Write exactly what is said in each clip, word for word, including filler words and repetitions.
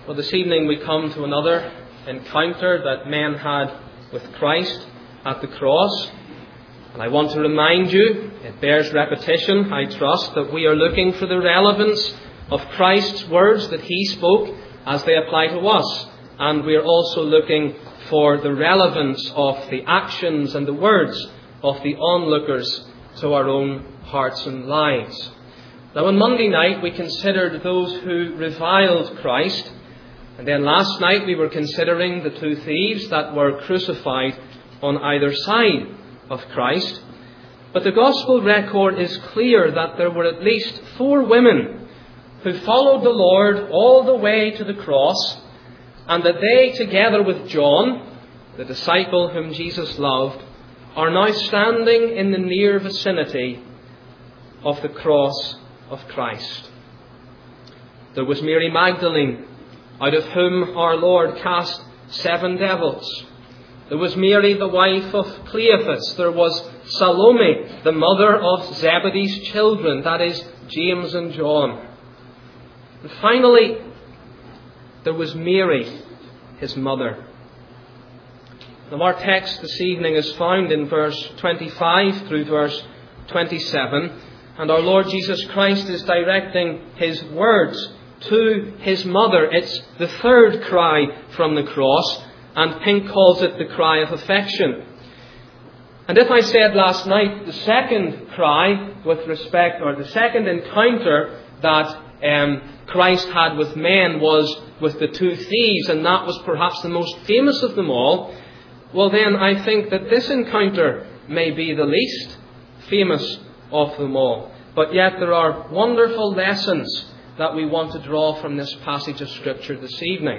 Well, this evening we come to another encounter that men had with Christ at the cross. And I want to remind you, it bears repetition, I trust, that we are looking for the relevance of Christ's words that He spoke as they apply to us. And we are also looking for the relevance of the actions and the words of the onlookers to our own hearts and lives. Now, on Monday night we considered those who reviled Christ. And then last night we were considering the two thieves that were crucified on either side of Christ. But the Gospel record is clear that there were at least four women who followed the Lord all the way to the cross, and that they, together with John, the disciple whom Jesus loved, are now standing in the near vicinity of the cross of Christ. There was Mary Magdalene, out of whom our Lord cast seven devils. There was Mary, the wife of Cleophas. There was Salome, the mother of Zebedee's children, that is, James and John. And finally, there was Mary, his mother. Now, our text this evening is found in verse twenty-five through verse twenty-seven, and our Lord Jesus Christ is directing His words to His mother. It's the third cry from the cross, and Pink calls it the cry of affection. And if I said last night the second cry with respect, or the second encounter that um, Christ had with men was with the two thieves, and that was perhaps the most famous of them all, well then I think that this encounter may be the least famous of them all. But yet there are wonderful lessons that we want to draw from this passage of Scripture this evening.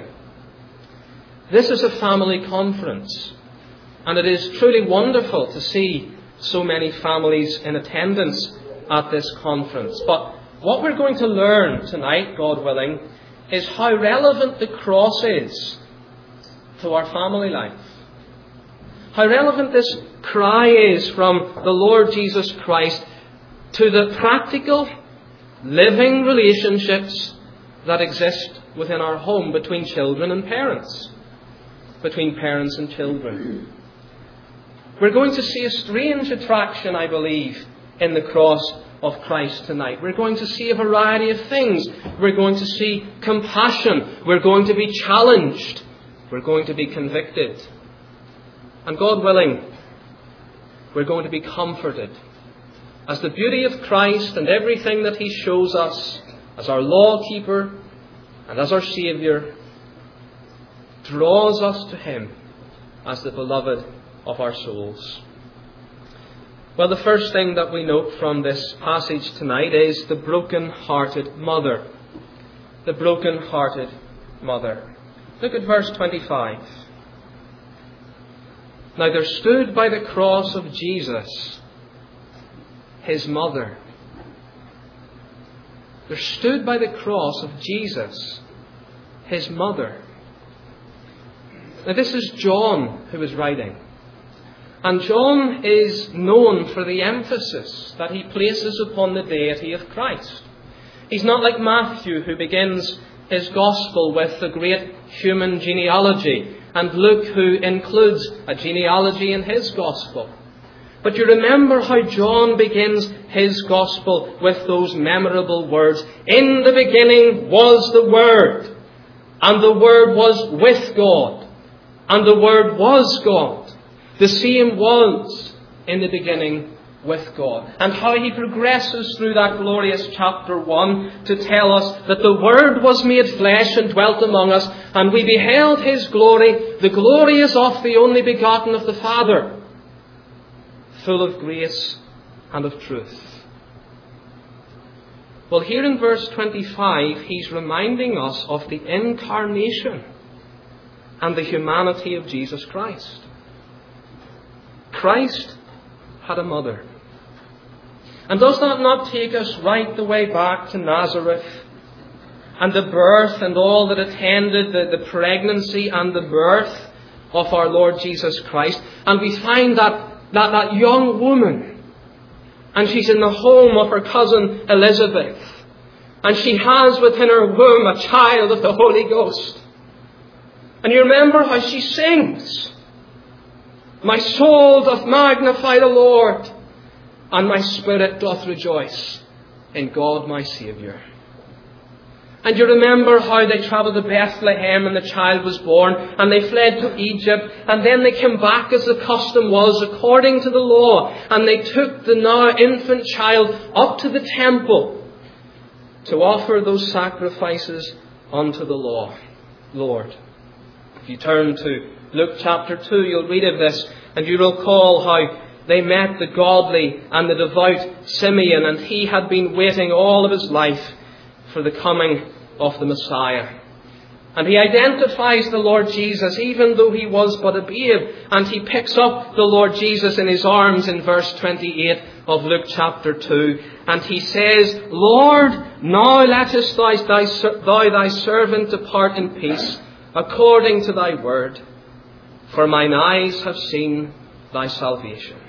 This is a family conference, and it is truly wonderful to see so many families in attendance at this conference. But what we're going to learn tonight, God willing, is how relevant the cross is to our family life. How relevant this cry is from the Lord Jesus Christ to the practical, living relationships that exist within our home between children and parents, between parents and children. We're going to see a strange attraction, I believe, in the cross of Christ tonight. We're going to see a variety of things. We're going to see compassion. We're going to be challenged. We're going to be convicted. And God willing, we're going to be comforted as the beauty of Christ and everything that He shows us as our law-keeper and as our Saviour draws us to Him as the beloved of our souls. Well, the first thing that we note from this passage tonight is the broken-hearted mother. The broken-hearted mother. Look at verse twenty-five. Now there stood by the cross of Jesus His mother. There stood by the cross of Jesus His mother. Now this is John who is writing. And John is known for the emphasis that he places upon the deity of Christ. He's not like Matthew, who begins his gospel with the great human genealogy, and Luke, who includes a genealogy in his gospel. But you remember how John begins his gospel with those memorable words, "In the beginning was the Word, and the Word was with God, and the Word was God. The same was in the beginning with God." And how he progresses through that glorious chapter one to tell us that the Word was made flesh and dwelt among us, and we beheld His glory, the glory as of the only begotten of the Father, full of grace and of truth. Well, here in verse twenty-five, he's reminding us of the incarnation and the humanity of Jesus Christ. Christ had a mother. And does that not take us right the way back to Nazareth and the birth and all that attended the, the pregnancy and the birth of our Lord Jesus Christ? And we find that, that that young woman, and she's in the home of her cousin Elizabeth, And she has within her womb a child of the Holy Ghost. And you remember how she sings. My soul doth magnify the Lord, and my spirit doth rejoice in God my Saviour. And you remember how they travelled to Bethlehem and the child was born, and they fled to Egypt, and then they came back as the custom was according to the law, and they took the now infant child up to the temple to offer those sacrifices unto the law, Lord. If you turn to Luke chapter two, you'll read of this, and you recall how they met the godly and the devout Simeon, and he had been waiting all of his life for the coming of the Messiah. And he identifies the Lord Jesus even though he was but a babe, and he picks up the Lord Jesus in his arms in verse twenty-eight of Luke chapter two, and he says, Lord, now lettest thou thy, thou thy servant depart in peace, according to thy word, for mine eyes have seen thy salvation.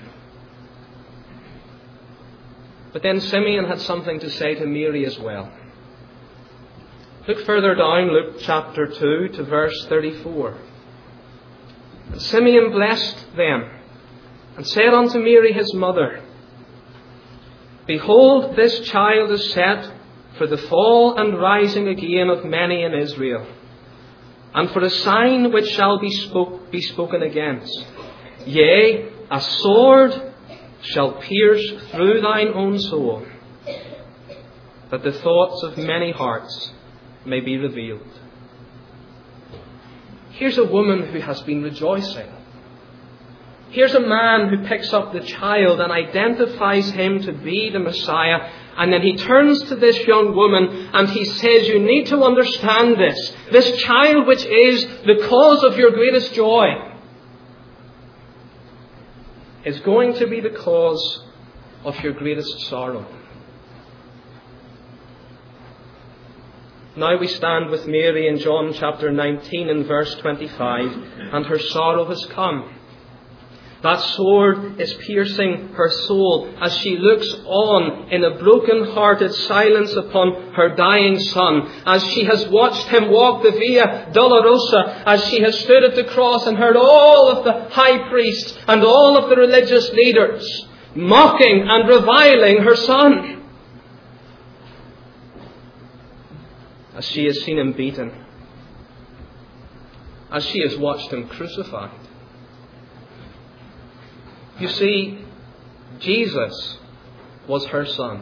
But then Simeon had something to say to Mary as well. Look further down, Luke chapter two to verse thirty-four. And Simeon blessed them, and said unto Mary his mother, Behold, this child is set for the fall and rising again of many in Israel, and for a sign which shall be, spoke, be spoken against. Yea, a sword shall pierce through thine own soul, that the thoughts of many hearts may be revealed. Here's a woman who has been rejoicing. Here's a man who picks up the child and identifies him to be the Messiah. And then he turns to this young woman and he says, you need to understand this. This child which is the cause of your greatest joy is going to be the cause of your greatest sorrow. Now we stand with Mary in John chapter nineteen and verse twenty-five, and her sorrow has come. That sword is piercing her soul as she looks on in a broken-hearted silence upon her dying son, as she has watched him walk the Via Dolorosa, as she has stood at the cross and heard all of the high priests and all of the religious leaders mocking and reviling her son. As she has seen him beaten, as she has watched him crucified. You see, Jesus was her son.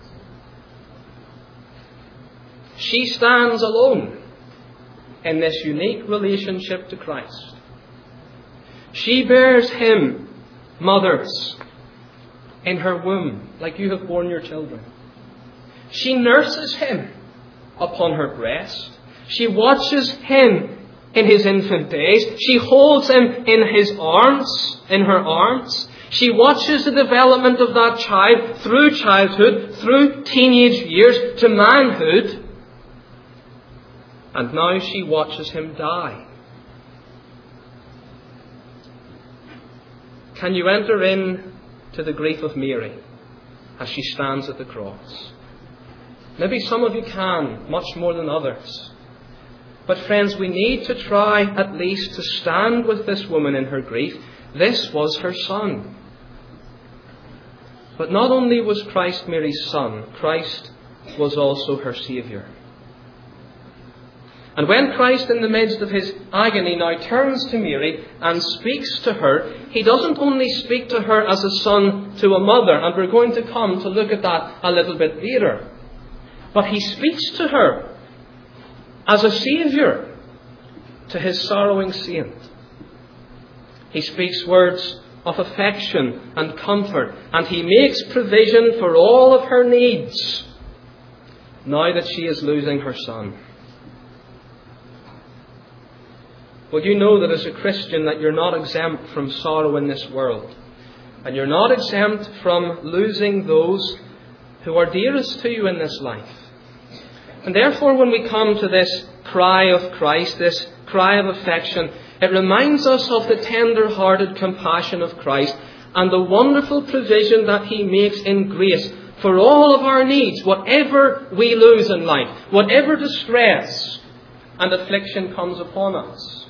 She stands alone in this unique relationship to Christ. She bears him, mothers, in her womb, like you have borne your children. She nurses him upon her breast. She watches him in his infant days. She holds him in his arms, in her arms. She watches the development of that child through childhood, through teenage years to manhood. And now she watches him die. Can you enter in to the grief of Mary as she stands at the cross? Maybe some of you can, much more than others. But friends, we need to try at least to stand with this woman in her grief. This was her son. But not only was Christ Mary's son, Christ was also her Saviour. And when Christ, in the midst of his agony, now turns to Mary and speaks to her, he doesn't only speak to her as a son to a mother, and we're going to come to look at that a little bit later, but he speaks to her as a Saviour to his sorrowing saint. He speaks words of affection and comfort, and he makes provision for all of her needs now that she is losing her son. Well, you know that as a Christian that you're not exempt from sorrow in this world, and you're not exempt from losing those who are dearest to you in this life. And therefore, when we come to this cry of Christ, this cry of affection, it reminds us of the tender-hearted compassion of Christ and the wonderful provision that he makes in grace for all of our needs, whatever we lose in life, whatever distress and affliction comes upon us.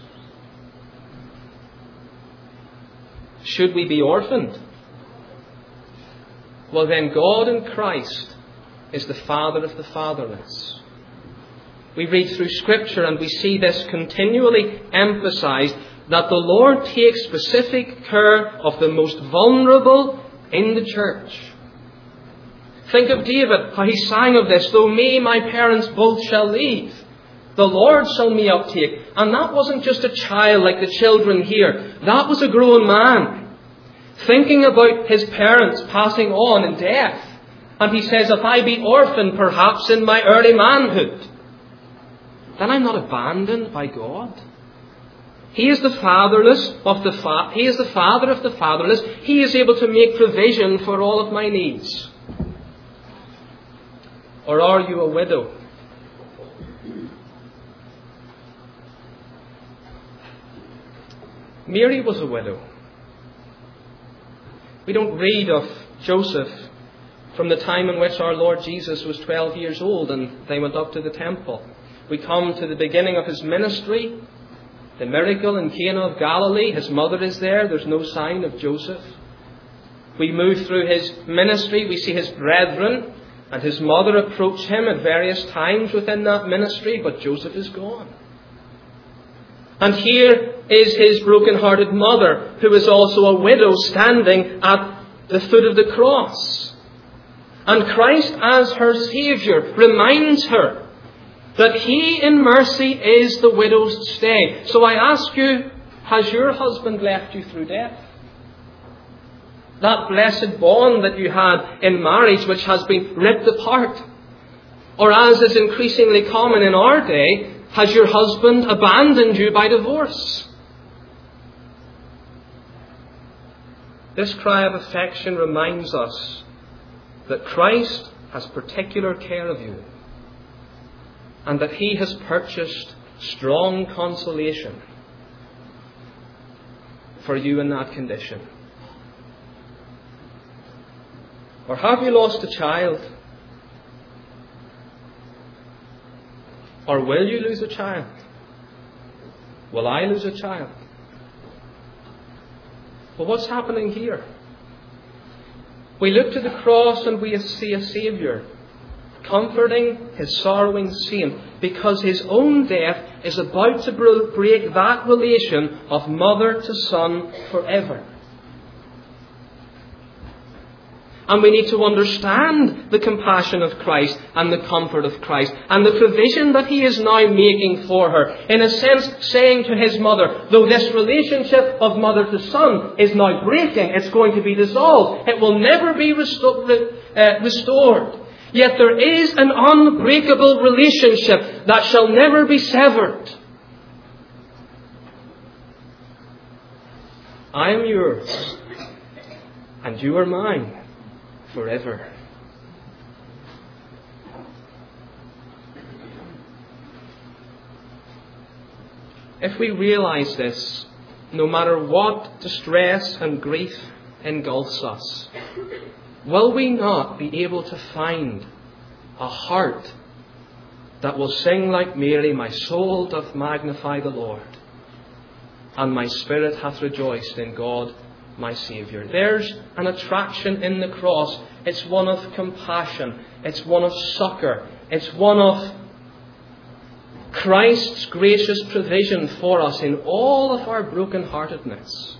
Should we be orphaned? Well, then God in Christ is the Father of the fatherless. We read through Scripture and we see this continually emphasized, that the Lord takes specific care of the most vulnerable in the church. Think of David, how he sang of this, though me, my parents both shall leave, the Lord shall me uptake. And that wasn't just a child like the children here. That was a grown man, thinking about his parents passing on in death. And he says, if I be orphaned perhaps in my early manhood, then I'm not abandoned by God. He is the fatherless of the fa- He is the father of the fatherless. He is able to make provision for all of my needs. Or are you a widow? Mary was a widow. We don't read of Joseph from the time in which our Lord Jesus was twelve years old and they went up to the temple. We come to the beginning of his ministry. The miracle in Cana of Galilee, his mother is there. There's no sign of Joseph. We move through his ministry. We see his brethren and his mother approach him at various times within that ministry, but Joseph is gone. And here is his broken-hearted mother, who is also a widow, standing at the foot of the cross. And Christ, as her Saviour, reminds her that He in mercy is the widow's stay. So I ask you, has your husband left you through death? That blessed bond that you had in marriage, which has been ripped apart. Or as is increasingly common in our day, has your husband abandoned you by divorce? This cry of affection reminds us that Christ has particular care of you, and that He has purchased strong consolation for you in that condition. Or have you lost a child? Or will you lose a child? Will I lose a child? Well, what's happening here? We look to the cross and we see a Saviour comforting His sorrowing saint, because His own death is about to break that relation of mother to son forever. And we need to understand the compassion of Christ and the comfort of Christ and the provision that He is now making for her. In a sense, saying to His mother, though this relationship of mother to son is now breaking, it's going to be dissolved, it will never be resto- uh, restored. Yet there is an unbreakable relationship that shall never be severed. I am yours, and you are mine forever. If we realize this, no matter what distress and grief engulfs us, will we not be able to find a heart that will sing like Mary, my soul doth magnify the Lord, and my spirit hath rejoiced in God my Saviour? There's an attraction in the cross. It's one of compassion. It's one of succour. It's one of Christ's gracious provision for us in all of our brokenheartedness.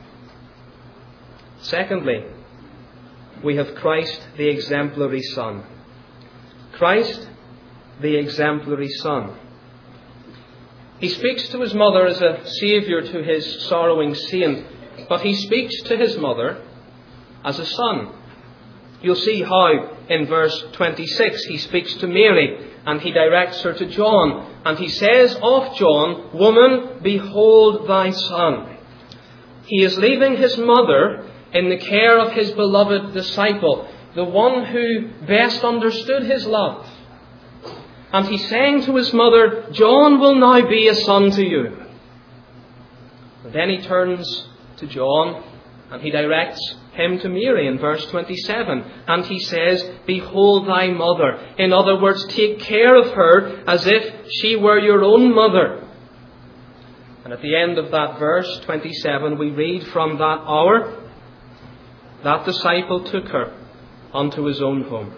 Secondly, we have Christ the exemplary Son. Christ the exemplary Son. He speaks to His mother as a Saviour to His sorrowing saint, but He speaks to His mother as a son. You'll see how in verse twenty-six He speaks to Mary and He directs her to John. And He says of John, "Woman, behold thy son." He is leaving His mother in the care of His beloved disciple, the one who best understood His love. And He's saying to His mother, "John will now be a son to you." And then He turns to John And he directs him to Mary in verse twenty-seven. And he says, "Behold thy mother." In other words, take care of her as if she were your own mother. And at the end of that verse, twenty-seven, we read, "From that hour, that disciple took her unto his own home."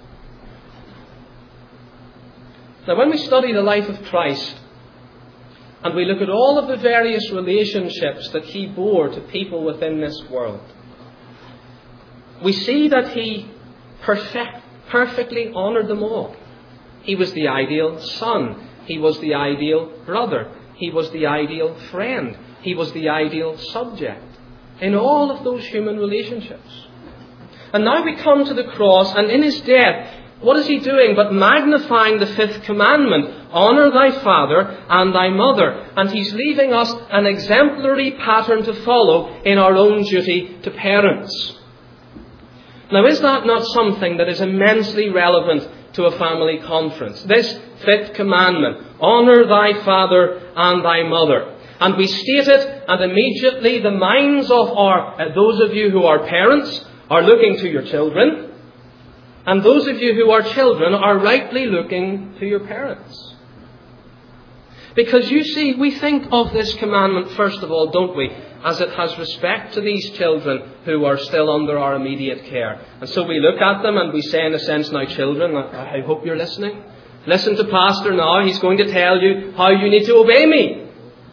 Now, when we study the life of Christ, and we look at all of the various relationships that he bore to people within this world, we see that he perfect, perfectly honoured them all. He was the ideal son. He was the ideal brother. He was the ideal friend. He was the ideal subject in all of those human relationships. And now we come to the cross, and in his death, what is he doing but magnifying the fifth commandment? Honour thy father and thy mother. And he's leaving us an exemplary pattern to follow in our own duty to parents. Now, is that not something that is immensely relevant to a family conference? This fifth commandment, honour thy father and thy mother. And we state it, and immediately the minds of our, uh, those of you who are parents are looking to your children. And those of you who are children are rightly looking to your parents. Because you see, we think of this commandment, first of all, don't we, as it has respect to these children who are still under our immediate care. And so we look at them and we say, in a sense, now children, I hope you're listening. Listen to Pastor now. He's going to tell you how you need to obey me.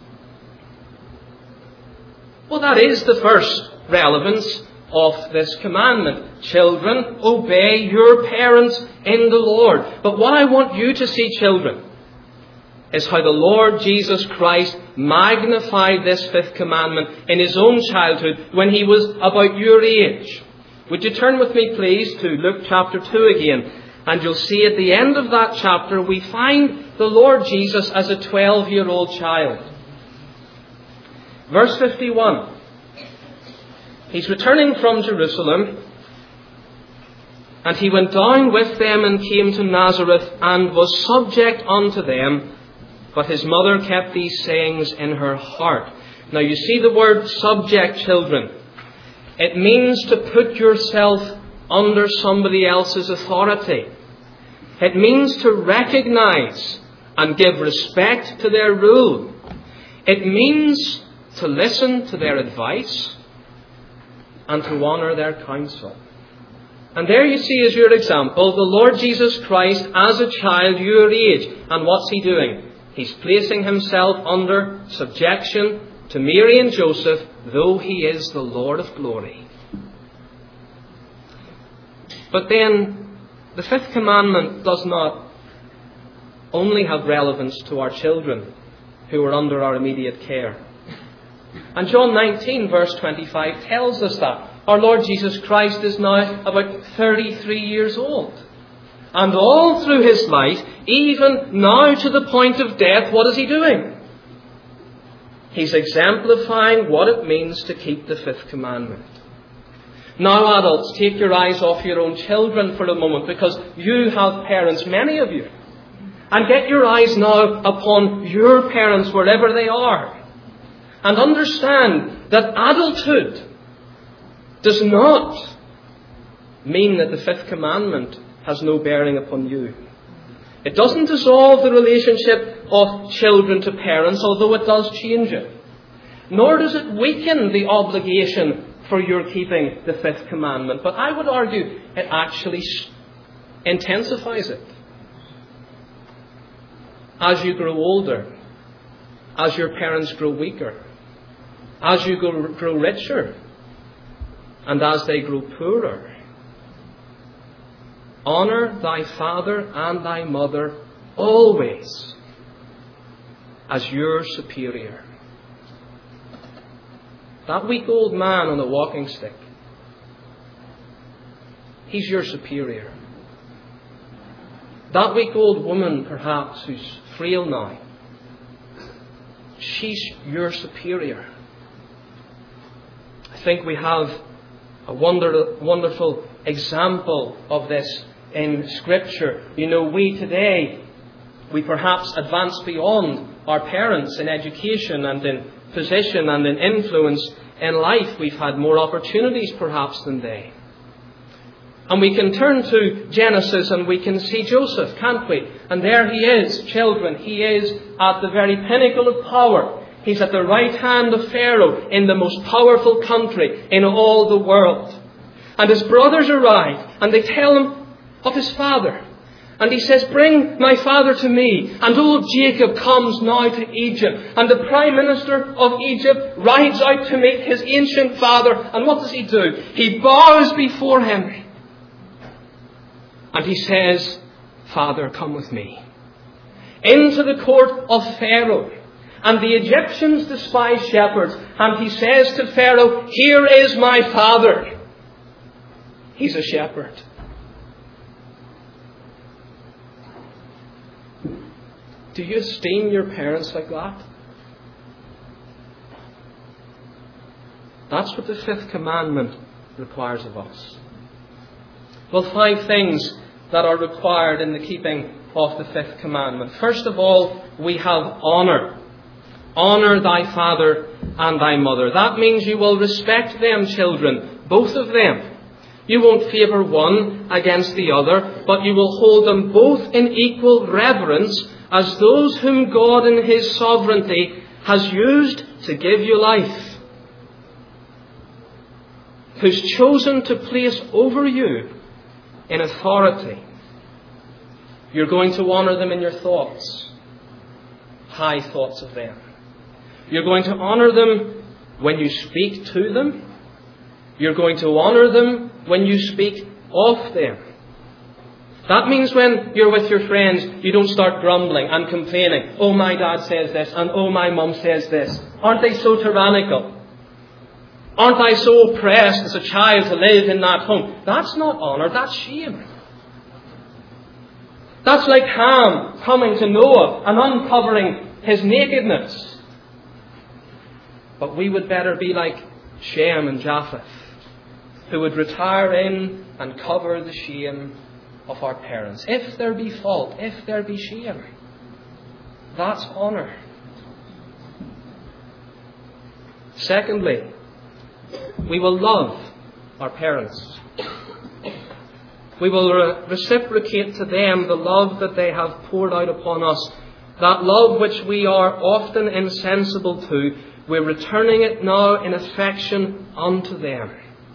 Well, that is the first relevance of this commandment. Children, obey your parents in the Lord. But what I want you to see, children, is how the Lord Jesus Christ magnified this fifth commandment in his own childhood when he was about your age. Would you turn with me, please, to Luke chapter two again? And you'll see at the end of that chapter we find the Lord Jesus as a twelve-year-old child. Verse fifty-one. He's returning from Jerusalem, and he went down with them and came to Nazareth and was subject unto them. But his mother kept these sayings in her heart. Now you see the word subject, children. It means to put yourself under somebody else's authority. It means to recognize and give respect to their rule. It means to listen to their advice and to honour their counsel. And there you see as your example the Lord Jesus Christ as a child your age. And what's he doing? He's placing himself under subjection to Mary and Joseph, though he is the Lord of glory. But then, the fifth commandment does not only have relevance to our children who are under our immediate care. And John nineteen verse twenty-five tells us that. Our Lord Jesus Christ is now about thirty-three years old. And all through his life, even now to the point of death, what is he doing? He's exemplifying what it means to keep the fifth commandment. Now, adults, take your eyes off your own children for a moment, because you have parents, many of you. And get your eyes now upon your parents wherever they are. And understand that adulthood does not mean that the fifth commandment has no bearing upon you. It doesn't dissolve the relationship of children to parents, although it does change it. Nor does it weaken the obligation for your keeping the fifth commandment. But I would argue it actually intensifies it. As you grow older, as your parents grow weaker, as you grow, grow richer, and as they grow poorer, honour thy father and thy mother always as your superior. That weak old man on the walking stick, he's your superior. That weak old woman, perhaps, who's frail now, she's your superior. I think we have a wonder, wonderful example of this in Scripture. You know, we today, we perhaps advance beyond our parents in education and in position and in influence in life. We've had more opportunities perhaps than they. And we can turn to Genesis and we can see Joseph, can't we? And there he is, children. He is at the very pinnacle of power. He's at the right hand of Pharaoh in the most powerful country in all the world. And his brothers arrive and they tell him of his father. And he says, bring my father to me. And old Jacob comes now to Egypt. And the Prime Minister of Egypt rides out to meet his ancient father. And what does he do? He bows before him. And he says, Father, come with me into the court of Pharaoh. And the Egyptians despise shepherds. And he says to Pharaoh, here is my father. He's a shepherd. Do you esteem your parents like that? That's what the fifth commandment requires of us. Well, five things that are required in the keeping of the fifth commandment. First of all, we have honour. Honour thy father and thy mother. That means you will respect them, children, both of them. You won't favour one against the other, but you will hold them both in equal reverence as those whom God in His sovereignty has used to give you life, who's chosen to place over you in authority. You're going to honour them in your thoughts, high thoughts of them. You're going to honour them when you speak to them. You're going to honour them when you speak of them. That means when you're with your friends, you don't start grumbling and complaining. Oh, my dad says this, and oh, my mum says this. Aren't they so tyrannical? Aren't I so oppressed as a child to live in that home? That's not honour, that's shame. That's like Ham coming to Noah and uncovering his nakedness. But we would better be like Shem and Japheth, who would retire in and cover the shame of our parents. If there be fault, if there be shame, that's honour. Secondly, we will love our parents. We will re- reciprocate to them the love that they have poured out upon us. That love which we are often insensible to, we're returning it now in affection unto them.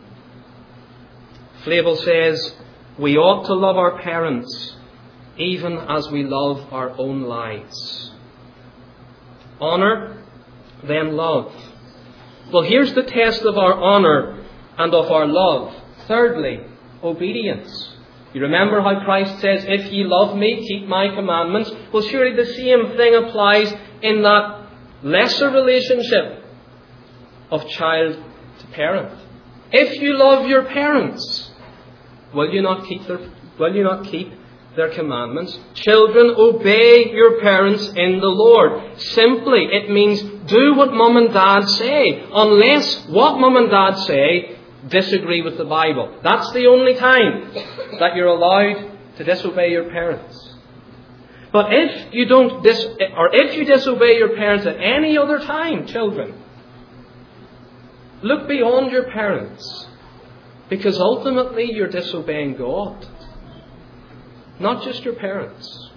Flavel says, we ought to love our parents even as we love our own lives. Honour, then love. Well, here's the test of our honour and of our love. Thirdly, obedience. You remember how Christ says, if ye love me, keep my commandments. Well, surely the same thing applies in that lesser relationship of child to parent. If you love your parents, will you not keep their, will you not keep their commandments? Children, obey your parents in the Lord. Simply, it means do what mum and dad say, unless what mum and dad say disagree with the Bible. That's the only time that you're allowed to disobey your parents. But if you don't dis- or if you disobey your parents at any other time, children, look beyond your parents, because ultimately you're disobeying God, not just your parents.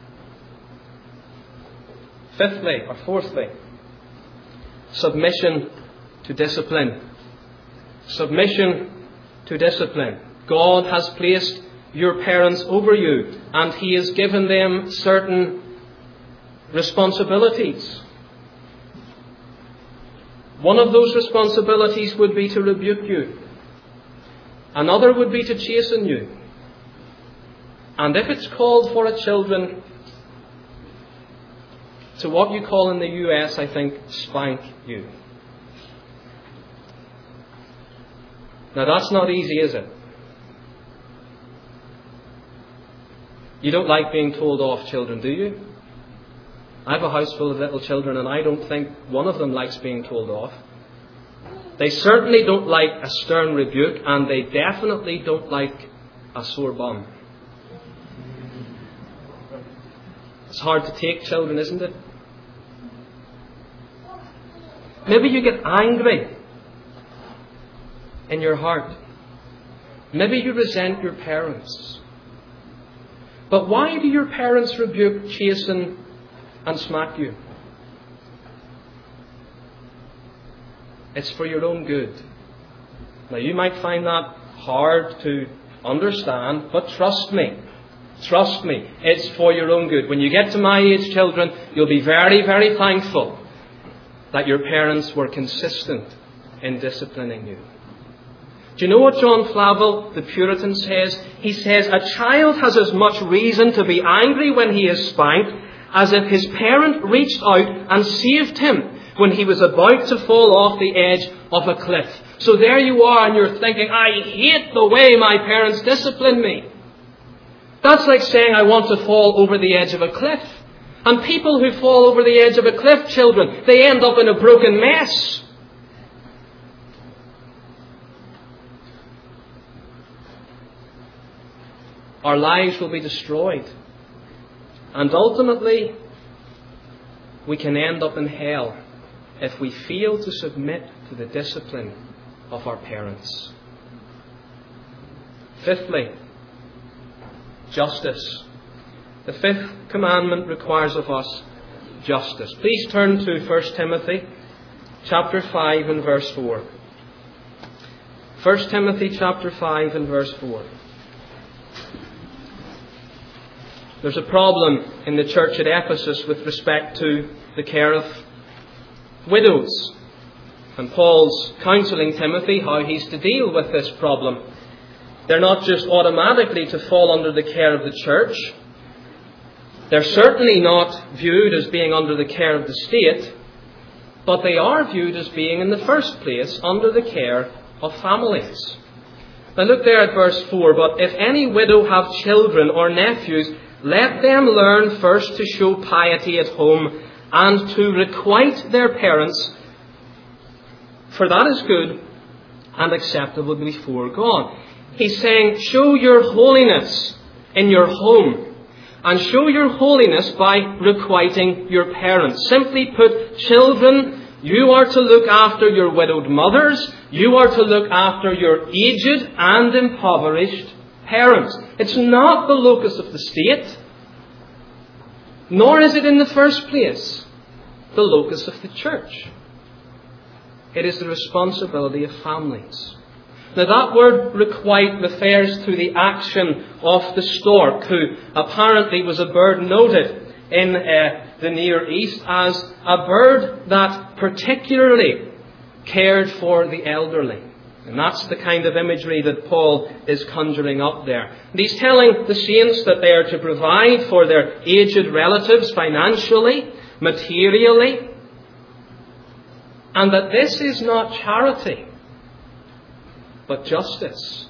Fifthly, or fourthly, submission to discipline. Submission to discipline. God has placed your parents over you, and He has given them certain responsibilities. One of those responsibilities would be to rebuke you. Another would be to chasten you. And if it's called for a children to what you call in the U S, I think, spank you. Now that's not easy, is it? You don't like being told off, children, do you? I have a house full of little children, and I don't think one of them likes being told off. They certainly don't like a stern rebuke, and they definitely don't like a sore bum. It's hard to take, children, isn't it? Maybe you get angry in your heart. Maybe you resent your parents. But why do your parents rebuke, chasten, and smack you? It's for your own good. Now, you might find that hard to understand, but trust me. Trust me, it's for your own good. When you get to my age, children, you'll be very, very thankful that your parents were consistent in disciplining you. Do you know what John Flavel, the Puritan, says? He says, a child has as much reason to be angry when he is spanked as if his parent reached out and saved him when he was about to fall off the edge of a cliff. So there you are and you're thinking, I hate the way my parents discipline me. That's like saying I want to fall over the edge of a cliff. And people who fall over the edge of a cliff, children, they end up in a broken mess. Our lives will be destroyed. And ultimately, we can end up in hell if we fail to submit to the discipline of our parents. Fifthly, justice. The fifth commandment requires of us justice. Please turn to First Timothy chapter five and verse four. First Timothy chapter five and verse four. There's a problem in the church at Ephesus with respect to the care of widows. And Paul's counselling Timothy how he's to deal with this problem. They're not just automatically to fall under the care of the church. They're certainly not viewed as being under the care of the state, but they are viewed as being in the first place under the care of families. Now look there at verse four. But if any widow have children or nephews, let them learn first to show piety at home and to requite their parents, for that is good and acceptable before God. He's saying, show your holiness in your home. And show your holiness by requiting your parents. Simply put, children, you are to look after your widowed mothers. You are to look after your aged and impoverished parents. It's not the locus of the state, nor is it in the first place the locus of the church. It is the responsibility of families. Now that word requite refers to the action of the stork, who apparently was a bird noted in uh, the Near East as a bird that particularly cared for the elderly. And that's the kind of imagery that Paul is conjuring up there. And he's telling the saints that they are to provide for their aged relatives financially, materially, and that this is not charity, but justice.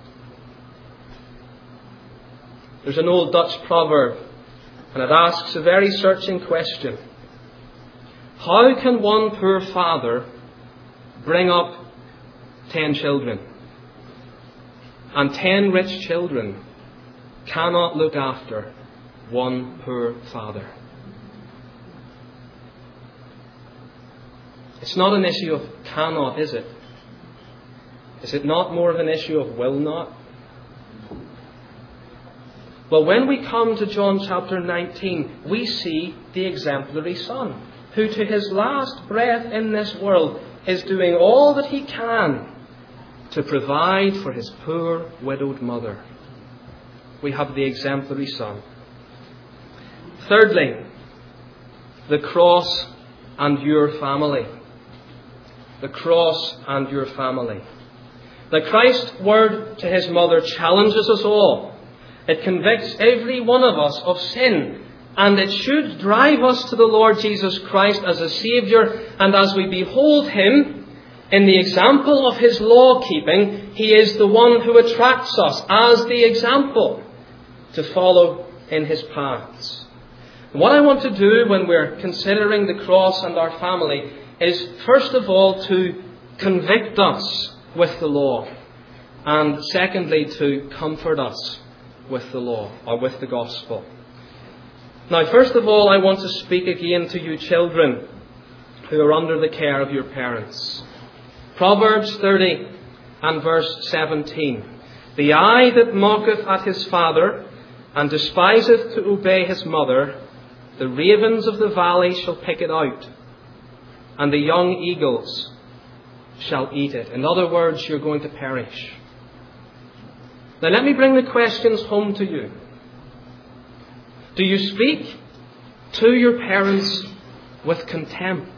There's an old Dutch proverb, and it asks a very searching question. How can one poor father bring up ten children? And ten rich children cannot look after one poor father. It's not an issue of cannot, is it? Is it not more of an issue of will not? Well, when we come to John chapter nineteen, we see the exemplary son, who to his last breath in this world is doing all that he can to provide for his poor widowed mother. We have the exemplary son. Thirdly, the cross and your family. The cross and your family. The Christ's word to his mother challenges us all. It convicts every one of us of sin, and it should drive us to the Lord Jesus Christ as a Saviour. And as we behold him in the example of his law-keeping, he is the one who attracts us as the example to follow in his paths. And what I want to do when we're considering the cross and our family is first of all to convict us with the law, and secondly to comfort us with the law, or with the gospel. Now, first of all, I want to speak again to you children who are under the care of your parents. Proverbs thirty and verse seventeen. The eye that mocketh at his father, and despiseth to obey his mother, the ravens of the valley shall pick it out, and the young eagles shall eat it. In other words, you're going to perish. Now let me bring the questions home to you. Do you speak to your parents with contempt?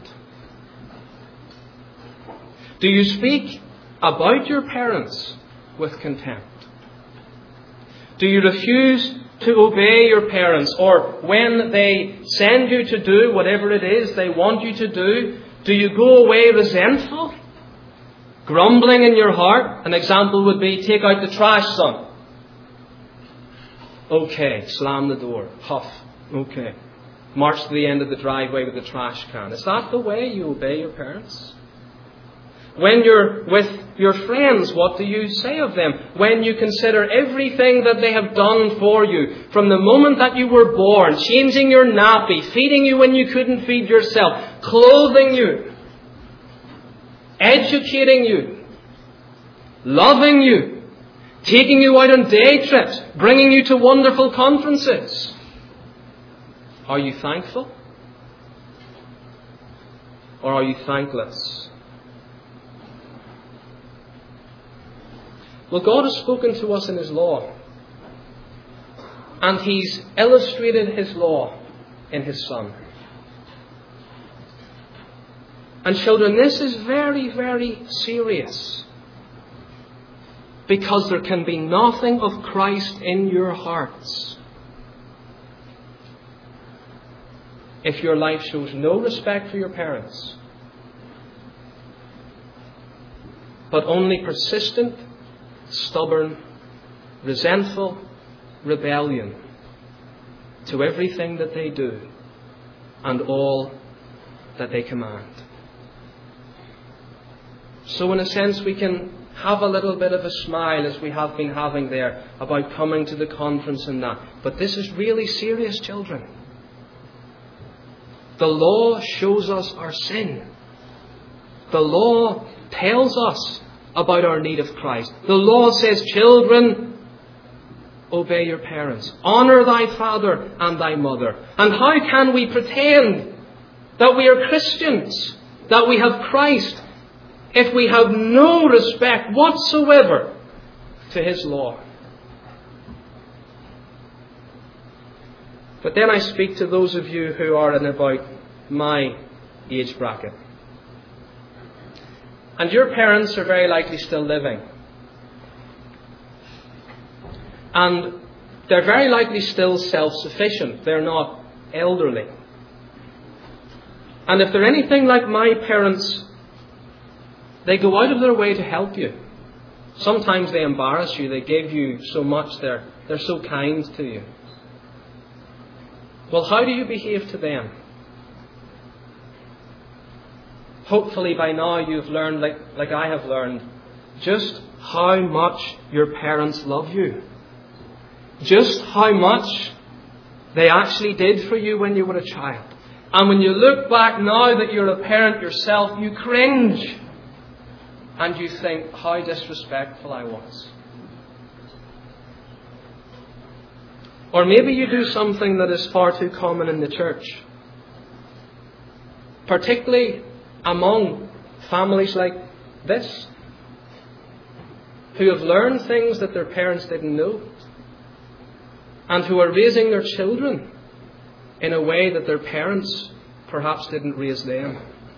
Do you speak about your parents with contempt? Do you refuse to obey your parents? Or when they send you to do whatever it is they want you to do, do you go away resentful? Grumbling in your heart? An example would be, take out the trash, son. Okay, slam the door. Huff. Okay. March to the end of the driveway with the trash can. Is that the way you obey your parents? When you're with your friends, what do you say of them? When you consider everything that they have done for you, from the moment that you were born, changing your nappy, feeding you when you couldn't feed yourself, clothing you, educating you, loving you, taking you out on day trips, bringing you to wonderful conferences. Are you thankful? Or are you thankless? Well, God has spoken to us in His law. And He's illustrated His law in His Son. And children, this is very, very serious. Because there can be nothing of Christ in your hearts if your life shows no respect for your parents, but only persistent, stubborn, resentful rebellion to everything that they do and all that they command. So in a sense we can have a little bit of a smile as we have been having there about coming to the conference and that. But this is really serious, children. The law shows us our sin. The law tells us about our need of Christ. The law says, children, obey your parents. Honour thy father and thy mother. And how can we pretend that we are Christians, that we have Christ, if we have no respect whatsoever to His law? But then I speak to those of you who are in about my age bracket. And your parents are very likely still living. And they're very likely still self-sufficient. They're not elderly. And if they're anything like my parents, they go out of their way to help you. Sometimes they embarrass you. They give you so much. They're, they're so kind to you. Well, how do you behave to them? Hopefully by now you've learned, like, like I have learned, just how much your parents love you. Just how much they actually did for you when you were a child. And when you look back now that you're a parent yourself, you cringe. And you think, how disrespectful I was. Or maybe you do something that is far too common in the church. Particularly among families like this, who have learned things that their parents didn't know, and who are raising their children in a way that their parents perhaps didn't raise them.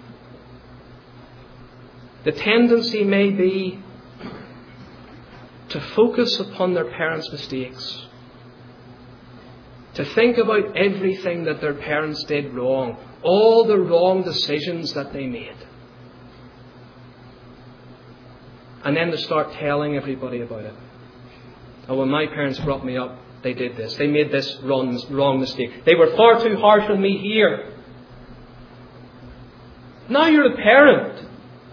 The tendency may be to focus upon their parents' mistakes, to think about everything that their parents did wrong, all the wrong decisions that they made. And then to start telling everybody about it. Oh, when my parents brought me up, they did this. They made this wrong, wrong mistake. They were far too harsh on me here. Now you're a parent.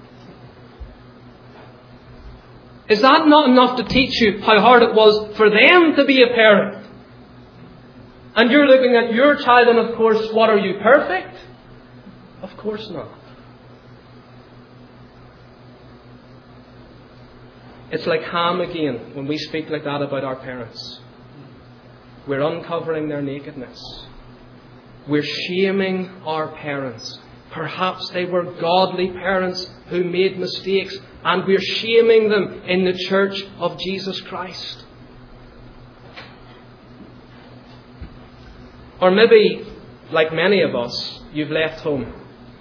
Is that not enough to teach you how hard it was for them to be a parent? And you're looking at your child and of course, what, are you perfect? Of course not. It's like Ham again when we speak like that about our parents. We're uncovering their nakedness. We're shaming our parents. Perhaps they were godly parents who made mistakes, and we're shaming them in the church of Jesus Christ. Or maybe, like many of us, you've left home.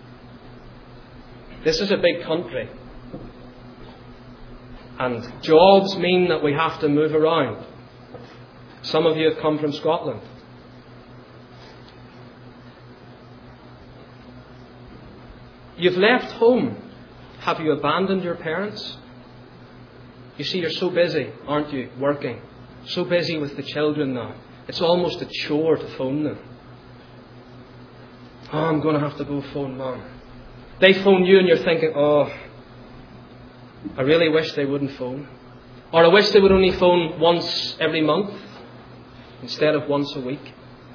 This is a big country. And jobs mean that we have to move around. Some of you have come from Scotland. You've left home. Have you abandoned your parents? You see, you're so busy, aren't you, working? So busy with the children now. It's almost a chore to phone them. Oh, I'm going to have to go phone Mum. They phone you and you're thinking, oh, I really wish they wouldn't phone. Or I wish they would only phone once every month instead of once a week.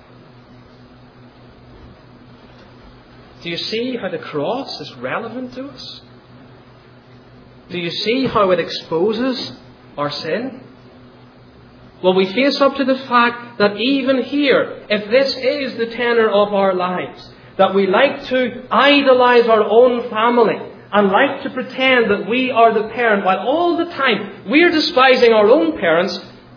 Do you see how the cross is relevant to us? Do you see how it exposes our sin? Well, we face up to the fact that even here, if this is the tenor of our lives, that we like to idolize our own family and like to pretend that we are the parent, while all the time we are despising our own parents,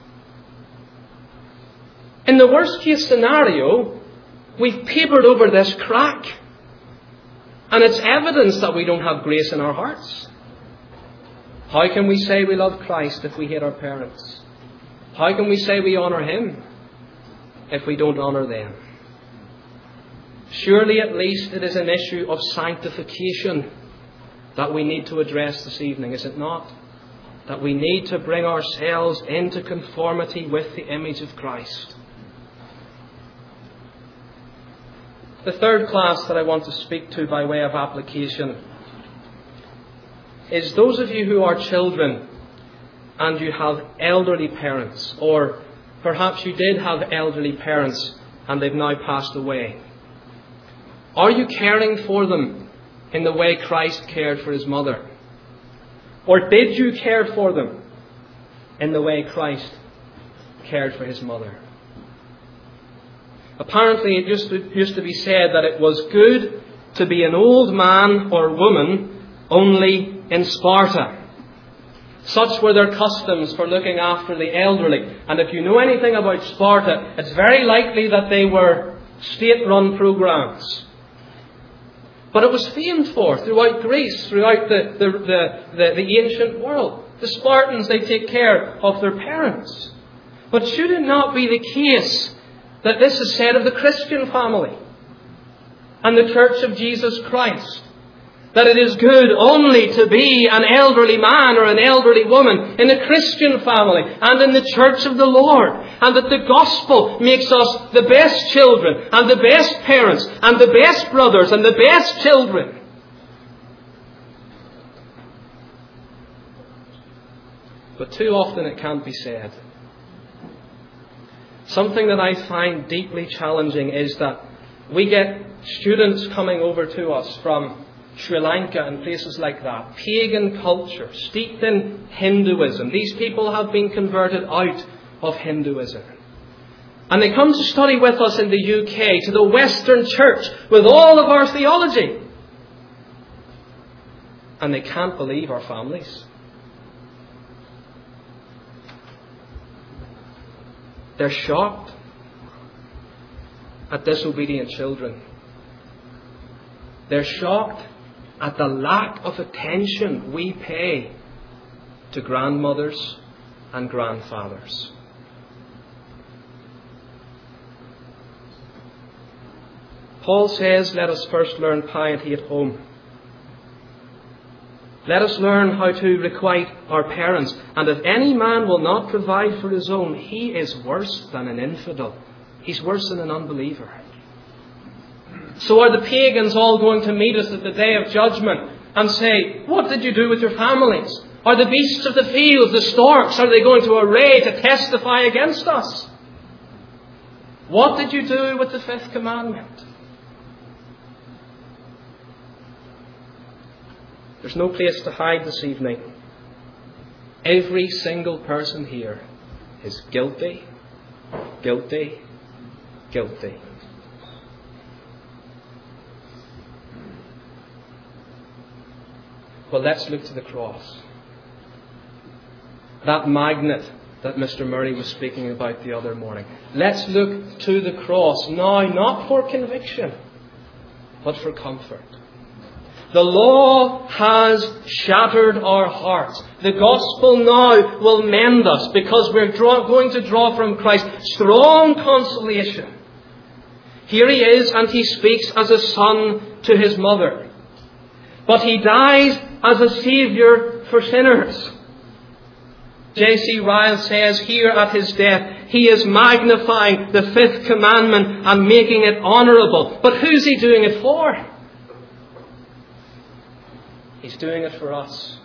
in the worst case scenario, we've papered over this crack. And it's evidence that we don't have grace in our hearts. How can we say we love Christ if we hate our parents? How can we say we honour Him if we don't honour them? Surely at least it is an issue of sanctification that we need to address this evening, is it not? That we need to bring ourselves into conformity with the image of Christ. The third class that I want to speak to by way of application is those of you who are children and you have elderly parents, or perhaps you did have elderly parents and they've now passed away. Are you caring for them in the way Christ cared for His mother? Or did you care for them in the way Christ cared for His mother? Apparently it used to, used to be said that it was good to be an old man or woman only in Sparta. Such were their customs for looking after the elderly. And if you know anything about Sparta, it's very likely that they were state-run programs. But it was famed for throughout Greece, throughout the, the, the, the, the ancient world. The Spartans, they take care of their parents. But should it not be the case that this is said of the Christian family and the Church of Jesus Christ? That it is good only to be an elderly man or an elderly woman in the Christian family and in the Church of the Lord. And that the gospel makes us the best children and the best parents and the best brothers and the best children. But too often it can't be said. Something that I find deeply challenging is that we get students coming over to us from Sri Lanka and places like that. Pagan culture, steeped in Hinduism. These people have been converted out of Hinduism. And they come to study with us in the U K, to the Western Church, with all of our theology. And they can't believe our families. They're shocked at disobedient children. They're shocked at the lack of attention we pay to grandmothers and grandfathers. Paul says, let us first learn piety at home. Let us learn how to requite our parents. And if any man will not provide for his own, he is worse than an infidel. He's worse than an unbeliever. So are the pagans all going to meet us at the day of judgment and say, what did you do with your families? Are the beasts of the field, the storks, are they going to array to testify against us? What did you do with the fifth commandment? There's no place to hide this evening. Every single person here is guilty, guilty, guilty. Well, let's look to the cross. That magnet that Mister Murray was speaking about the other morning. Let's look to the cross now, not for conviction, but for comfort. The law has shattered our hearts. The gospel now will mend us because we're draw, going to draw from Christ strong consolation. Here he is, and he speaks as a son to his mother. But he dies as a saviour for sinners. J C Ryle says here at his death, he is magnifying the fifth commandment and making it honourable. But who's he doing it for? He's doing it for us.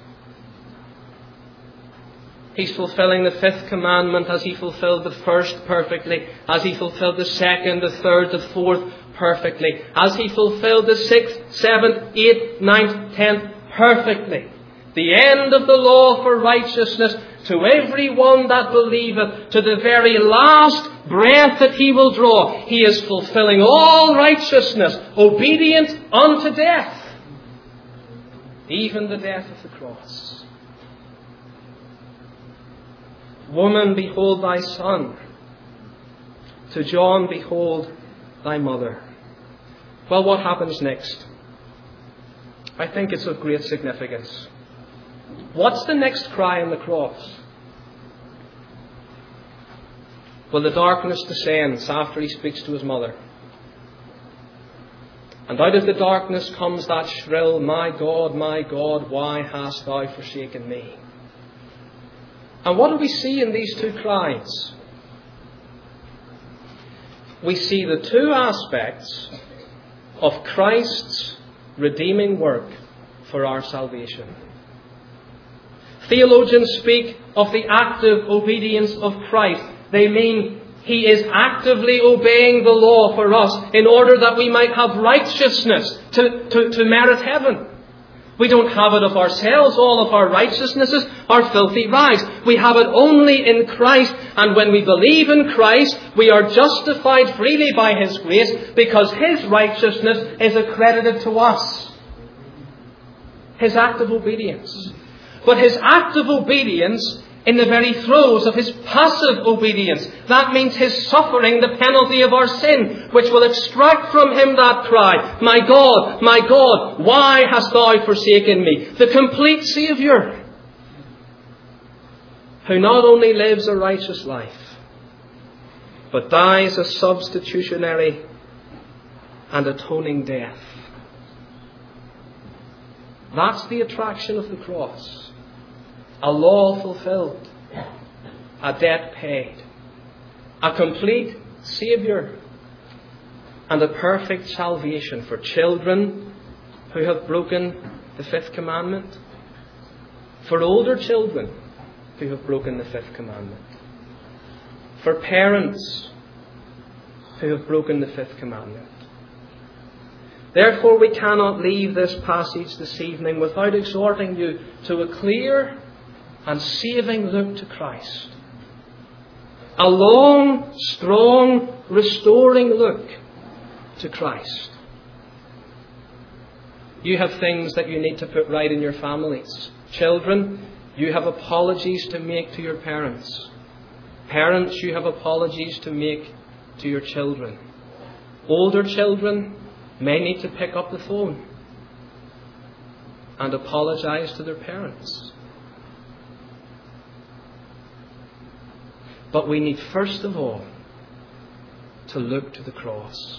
He's fulfilling the fifth commandment as he fulfilled the first perfectly, as he fulfilled the second, the third, the fourth perfectly, as he fulfilled the sixth, seventh, eighth, ninth, tenth perfectly. The end of the law for righteousness to every one that believeth, to the very last breath that he will draw. He is fulfilling all righteousness, obedient unto death. Even the death of the cross. Woman, behold thy son. To John, behold thy mother. Well, what happens next? I think it's of great significance. What's the next cry on the cross? Well, the darkness descends after he speaks to his mother. And out of the darkness comes that shrill, my God, my God, why hast thou forsaken me? And what do we see in these two cries? We see the two aspects of Christ's redeeming work for our salvation. Theologians speak of the active obedience of Christ. They mean he is actively obeying the law for us in order that we might have righteousness to, to, to merit heaven. We don't have it of ourselves. All of our righteousnesses are filthy rags. We have it only in Christ. And when we believe in Christ, we are justified freely by his grace because his righteousness is accredited to us. His act of obedience. But his act of obedience in the very throes of his passive obedience. That means his suffering the penalty of our sin, which will extract from him that cry, my God, my God, why hast thou forsaken me? The complete Saviour, who not only lives a righteous life, but dies a substitutionary and atoning death. That's the attraction of the cross. A law fulfilled, a debt paid, a complete Saviour, and a perfect salvation for children who have broken the fifth commandment, for older children who have broken the fifth commandment, for parents who have broken the fifth commandment. Therefore, we cannot leave this passage this evening without exhorting you to a clear and saving look to Christ. A long, strong, restoring look to Christ. You have things that you need to put right in your families. Children, you have apologies to make to your parents. Parents, you have apologies to make to your children. Older children may need to pick up the phone and apologize to their parents. But we need first of all to look to the cross.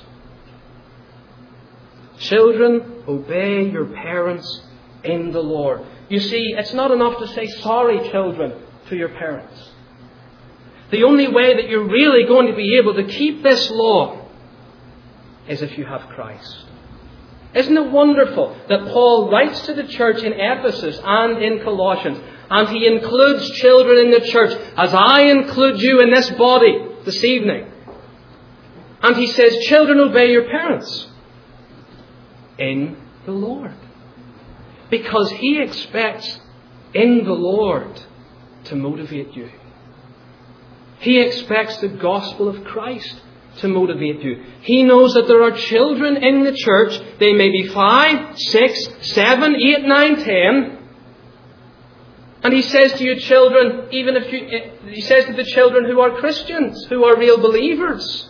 Children, obey your parents in the Lord. You see, it's not enough to say sorry, children, to your parents. The only way that you're really going to be able to keep this law is if you have Christ. Isn't it wonderful that Paul writes to the church in Ephesus and in Colossians, and he includes children in the church, as I include you in this body this evening. And he says, children, obey your parents in the Lord. Because he expects in the Lord to motivate you. He expects the gospel of Christ to motivate you. He knows that there are children in the church. They may be five, six, seven, eight, nine, ten. And he says to you children, even if you, he says to the children who are Christians, who are real believers,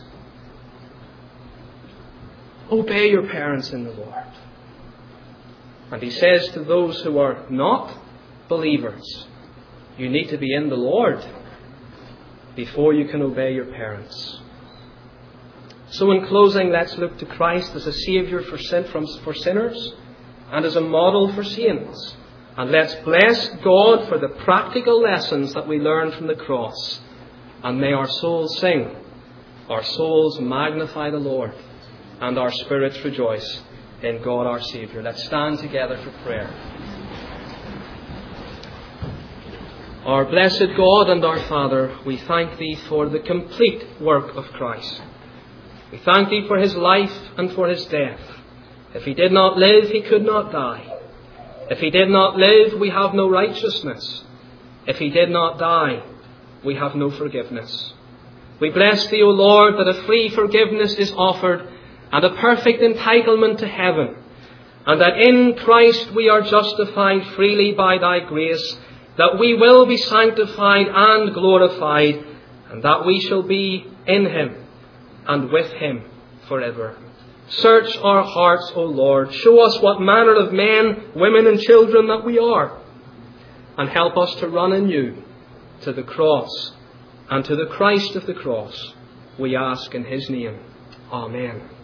obey your parents in the Lord. And he says to those who are not believers, you need to be in the Lord before you can obey your parents. So in closing, let's look to Christ as a Saviour for, sin, from, for sinners and as a model for saints. And let's bless God for the practical lessons that we learn from the cross. And may our souls sing, our souls magnify the Lord, and our spirits rejoice in God our Saviour. Let's stand together for prayer. Our blessed God and our Father, we thank Thee for the complete work of Christ. We thank Thee for His life and for His death. If He did not live, He could not die. If He did not live, we have no righteousness. If He did not die, we have no forgiveness. We bless Thee, O Lord, that a free forgiveness is offered and a perfect entitlement to heaven, and that in Christ we are justified freely by Thy grace, that we will be sanctified and glorified, and that we shall be in Him and with Him forever. Search our hearts, O Lord. Show us what manner of men, women and children that we are, and help us to run anew to the cross and to the Christ of the cross. We ask in His name. Amen.